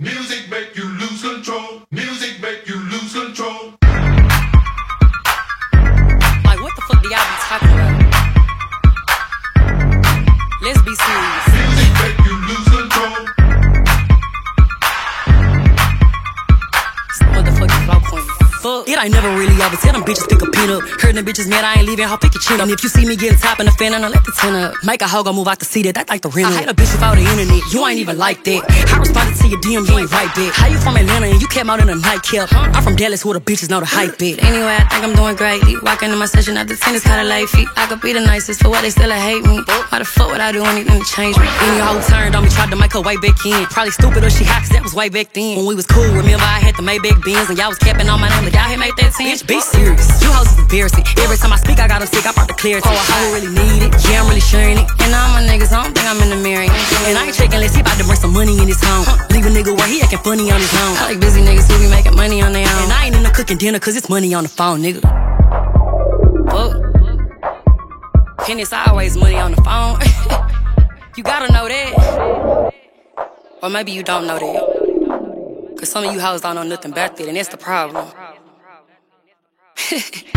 Music make you lose control. Music make you lose control. Like, what the fuck do y'all be talking about? Let's be serious. Music make you lose control. It's the motherfucking flow queen. Fuck. It ain't never really over. Tell them bitches pick a pin up. Heard them bitches mad, I ain't leaving, I'll pick your chin up. And if you see me getting top in the fan, I'll let the tin up. Make a hoe go move out the seat, that like the rent. I hate a bitch without the internet, you ain't even like that. I responded to your DM, you ain't right back. How you from Atlanta and you came out in a nightcap? I'm from Dallas where the bitches know the hype bit. Anyway, I think I'm doing great. Walking in my session after 10 is kinda late feet. I could be the nicest, but why they still hate me? Why the fuck would I do anything to change me? Any hoe turned on me, tried to make her way back in. Probably stupid or she hot, cause that was way back then. When we was cool, remember I had the Maybach Benz and y'all was capping on my name, like y'all had made that 10. Bitch, be serious. You hoes is embarrassing. Every time I speak, I got them sick. I brought the clarity. Oh, I don't really need it. Yeah, I'm really sharing it. And all my niggas, I don't think I'm in the mirror. And I ain't checking, let's see if I can bring some money in his home. Leave a nigga where he acting funny on his own. I like busy niggas who be making money on their own. And I ain't in the cooking dinner, cause it's money on the phone, nigga. Fuck. And it's always money on the phone. You gotta know that. Or maybe you don't know that. Cause some of you hoes don't know nothing about that, and that's the problem.